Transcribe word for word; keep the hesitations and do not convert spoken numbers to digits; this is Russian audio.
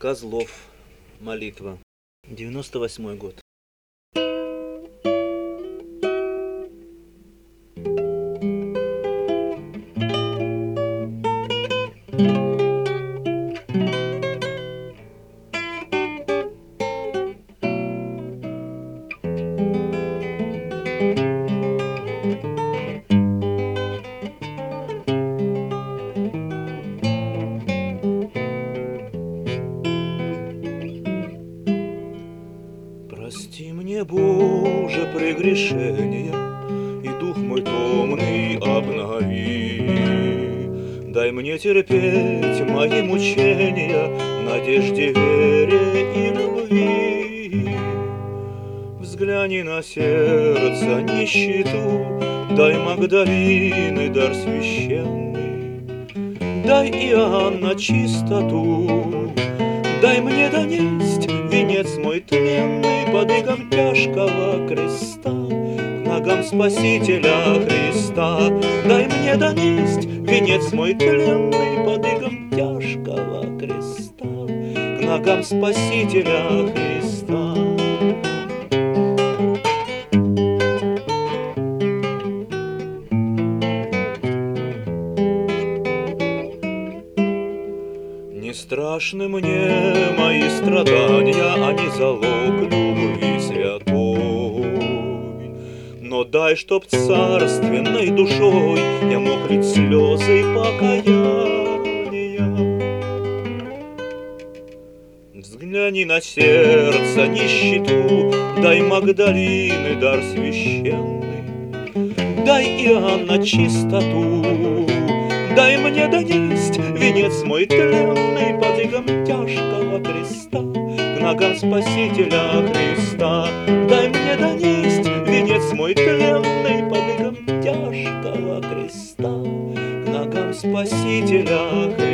Козлов. Молитва. девяносто восьмой год. Прости мне, Боже, прегрешения, и дух мой томный обнови. Дай мне терпеть мои мучения в надежде, вере и любви. Взгляни на сердце нищету, дай Магдалины дар священный, дай Иоанна чистоту, дай мне донесть венец мой тленный под игом тяжкого креста к ногам Спасителя Христа. Дай мне донесть венец мой тленный под игом тяжкого креста к ногам Спасителя Христа. Не страшны мне мои страдания, они залог любви святой. Но дай, чтоб царственной душой я мог лить слезы покаяния. Взгляни на сердце нищету, дай Магдалины дар священный, дай Иоанна чистоту, дай мне донесть венец мой тленный под игом тяжкого креста к ногам Спасителя Христа. Дай мне донесть венец мой тленный под игом тяжкого креста к ногам Спасителя Христа.